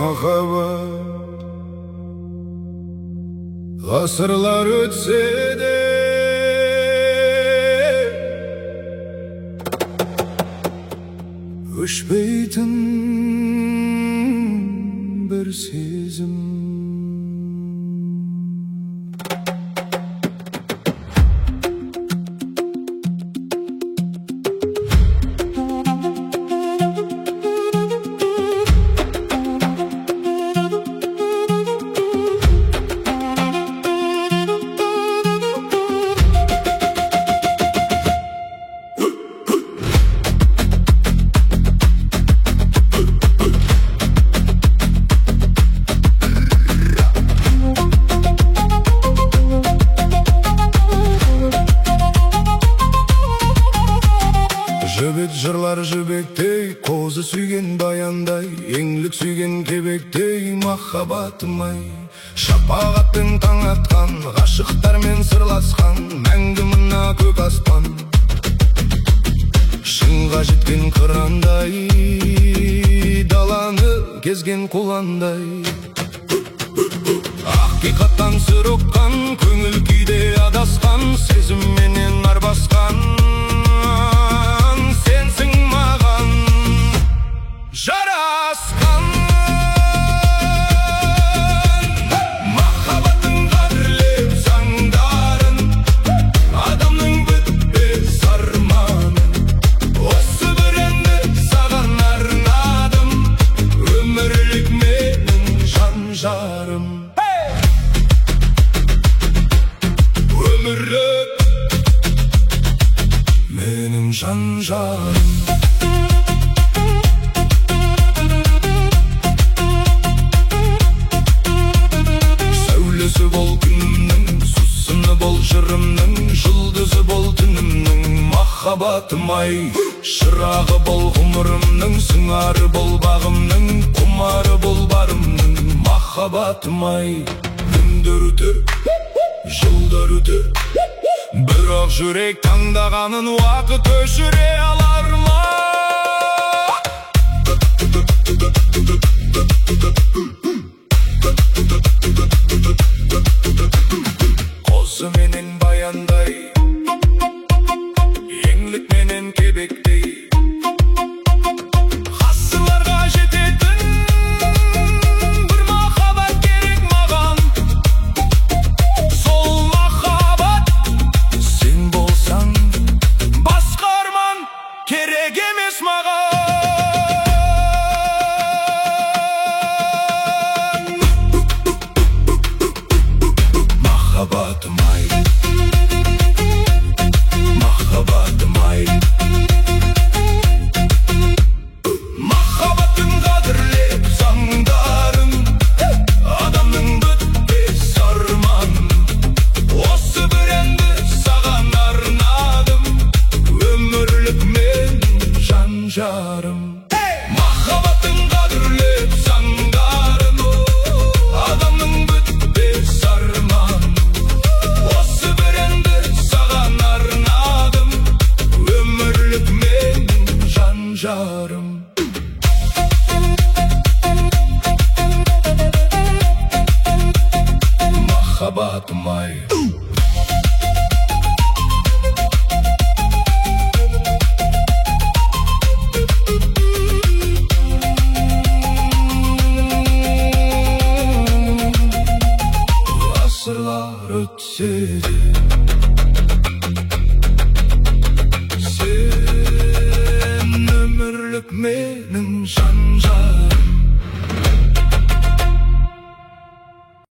махаббат. Ғасырлар өтсе де өшпейтін бір сезім. Жібек жырлар жібектей, қозы сүйген баяндай, еңлік сүйген кебектей, махаббатым-ай. Шапағатпен таң атқан, ғашықтармен сырласқан, мәңгі мына көк аспан. Шыңға жеткен қырандай, даланы кезген құландай. Ақиқаттан сыр ұққан, көңіл күйде адасқан, сезімменен арбасқан. Сенсің маған жарасқан. Махаббаттың қадірлеп заңдарын, адамның бітпес арманын. Осы бір әнді саған арнадым, өмірлік менің жан-жарым. Өмірлік менің жан-жарым. Сәулесі бол күнімнің, сусыны бол жырымның, жұлдызы бол түнімнің, махаббатым-ай. Шырағы бол ғұмырымның, сыңары бол бағымның, құмары бол барымның, махаббатым-ай. Күндер өтер, жылдар өтер, бірақ жүрек таңдағанын уақыт өшіре алар ма? Қозы менен баяндай, еңлік менен кебектей, ғасырларға жететін бір махаббат керек маған. Сол махаббат сен болсаң, басқа арман керек емес маған. Махаббатым-ай, махаббатым-ай. Махаббаттың қадірлеп заңдарын, адамның бітпес арманын. Осы бір әнді саған арнадым, өмірлік менің жан-жарым. Махаббаттың қадірлеп заңдарын, адамның бітпес арманын. Осы бір әнді саған арнадым, өмірлік менің жан-жарым. Махаббатым-ай. Ғасырлар өтсе де сен өмірлік менің жан-жарым.